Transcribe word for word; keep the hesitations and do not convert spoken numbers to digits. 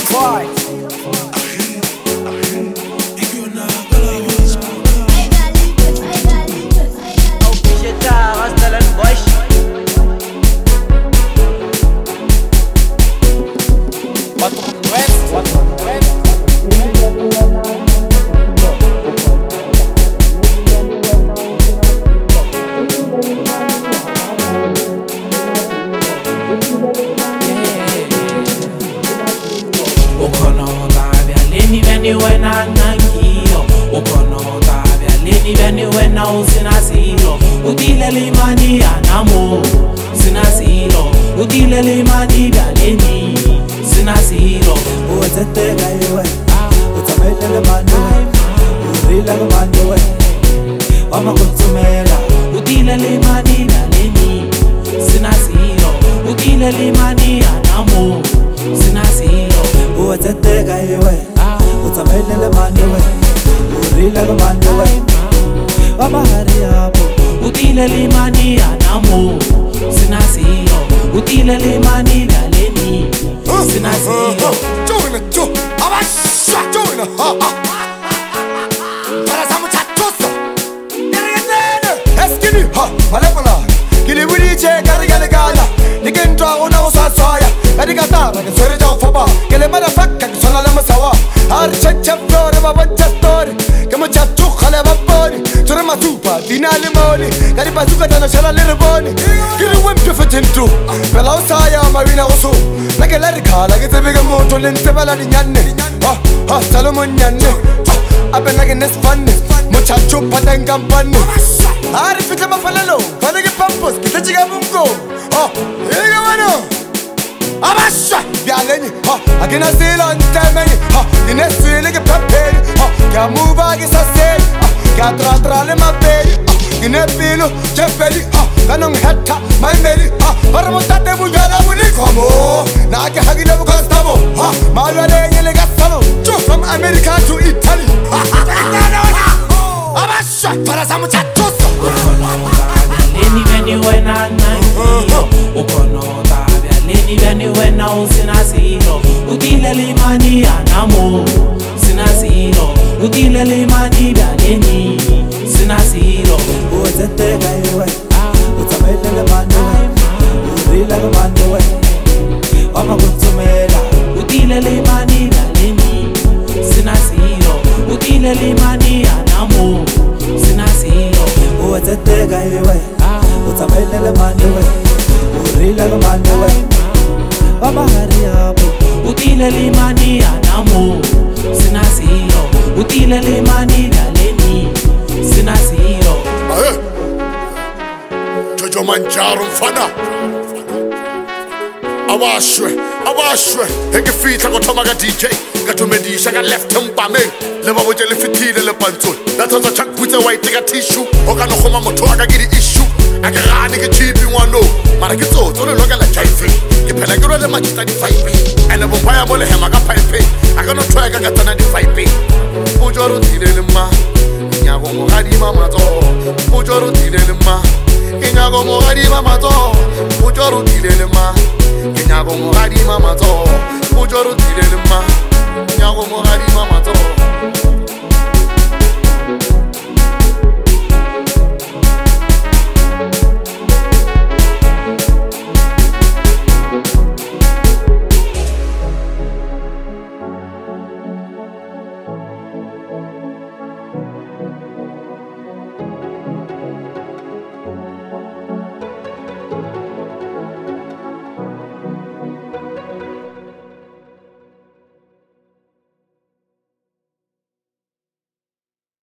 fight. When I nangio, ukono tabia leni veni when I usina zero. Udile limani anamo, sina zero. Udile limani galeni, sina zero. Uwezete gaiwe, utamele le manuwe, urila le manuwe, wama kutumela. Udile limani galeni, sina zero. Udile limani anamo, sina zero. Uwezete gaiwe, utamele le manuwe, urila le manuwe, wama hari hapo. Udile limani anamo, sina zero. Udile limani galeni, sina zero. Joina jo, abasha joina ha ha. Para samu chatoso. Nere nere. Eskini ha, malapala. Kili wili che kari gale gala. Nikentwa una usasaya. Kadi kata ba ke sore ja foba. Kele mara fakka ke sola la masawa. Har chacha flore ba bacha story. Kama chatu khale ba boni. Ture matupa dina limoni. Kadi bazuka tana shala le reboni. Kili wempe fetentu. Bela usaya mawina usu. Like a lady car, like it's a big motor, and several in Yanni. Ah, ah, Salomon Yanni. I've been like in this fun. Muchacho Patang Company. I repeat my fellow, Fanny Pampus, get the Chigamungo. Oh, here you are. Abasha, Yaleni. Ah, I cannot sail on time. Ah, the next day, like a puppet. Ah, can move, I guess I said. Ah, can't try my baby. In a pillow, Jeffrey, ah, Canong Hatta, my Mary, ah, Paramotate Bujana Munikomo, Naka Hagila Costamo, ah, Malade Legasano, from America to Italy. Abasha, Parasamuchatos. Leni veni when I nangio, ukono tabia leni veni when I usina zero. Udile limani anamo, sina zero. Udile limani galeni, sina zero. Uwezete gaiwe, utamele le manuwe, urila le manuwe, wama kutumela. Udile limani galeni, sina zero. Udile limani anamo, sina zero. Uwezete gaiwe, utamele le manuwe, urila le manuwe, wama hari hapo. Udile limani anamo, sina zero. Udile limani galeni, sina zero. Ahe, Jojo Manjaro mfana. Awashwe, awashwe. Henge fita kotomaga D J. Katumedisha ka left mpame. Leba boje le fitile le pantsol. Latonza chak putse white ka tissue. Oka no khoma motho aka ke di issue. Aka rane ke chipi ngwano. Mara ke tsotso le loka la jive. Ke phela ke role matita di five. Ene bompaya mo le hema ka pipe. Aka no try ka ka tsana di five. Bojoro dilele ma. Nyago mo gadi mama to. Bojoro dilele ma. Nyago mo gadi mama to. Bojoro dilele ma. Nyago mo gadi mama to. Bojoro dilele ma. Nyago mo